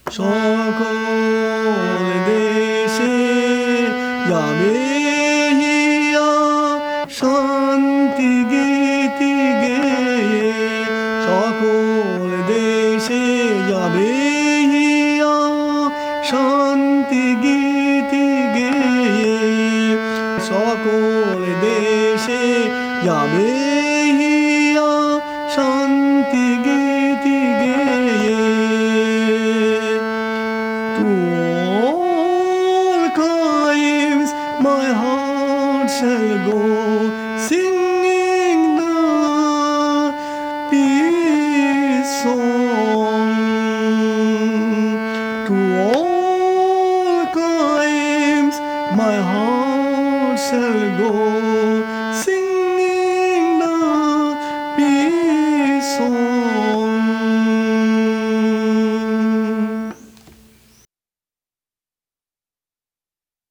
সকল দেশে যাবে হিয়া শান্তি গীতি গেয়ে, সকল দেশে যাবে হিয়া শান্তি গীতি গেয়ে, সকল দেশে যাবে হিয়া শান্তি গীতি গেয়ে। To all climes my heart shall go, singing the peace song. To all